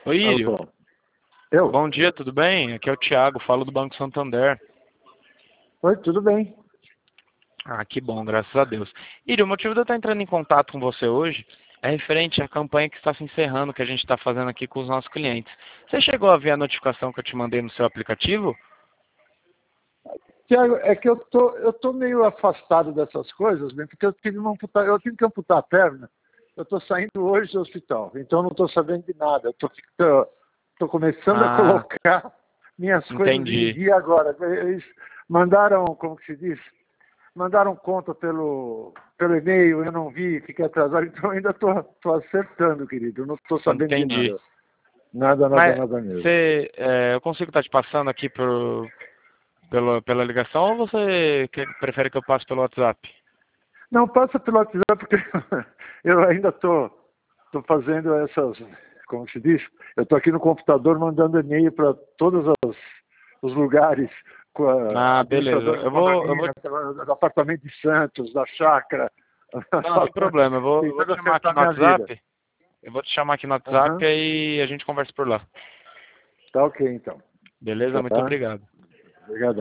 Oi, Írio. Alô. Eu? Bom dia, tudo bem? Aqui é o Thiago, falo do Banco Santander. Oi, tudo bem? Ah, que bom, graças a Deus. Írio, o motivo de eu estar entrando em contato com você hoje é referente à campanha que está se encerrando, que a gente está fazendo aqui com os nossos clientes. Você chegou a ver a notificação que eu te mandei no seu aplicativo? Tiago, é que eu tô meio afastado dessas coisas, né? Porque eu tive que amputar a perna. Eu estou saindo hoje do hospital, então eu não estou sabendo de nada. Tô começando a Ah, colocar minhas coisas em entendi. dia agora. Eles mandaram, como que se diz? Mandaram conta pelo e-mail, eu não vi, fiquei atrasado, então eu ainda tô acertando, querido. Eu não estou sabendo de Entendi. nada. Nada, nada, Mas nada mesmo. eu consigo estar te passando aqui pela ligação ou você prefere que eu passe pelo WhatsApp? Não, passa pelo WhatsApp, porque eu ainda tô fazendo essas, como se diz? Eu estou aqui no computador mandando e-mail para os lugares, com a Ah, beleza. administradora do condomínio, do apartamento de Santos, da chácara. Não, sem problema. Eu vou Tentando te chamar aqui acertar no minha vida. WhatsApp. Eu vou te chamar aqui no WhatsApp Aham. e a gente conversa por lá. Tá ok, então. Beleza? Muito Tá? obrigado. Obrigado.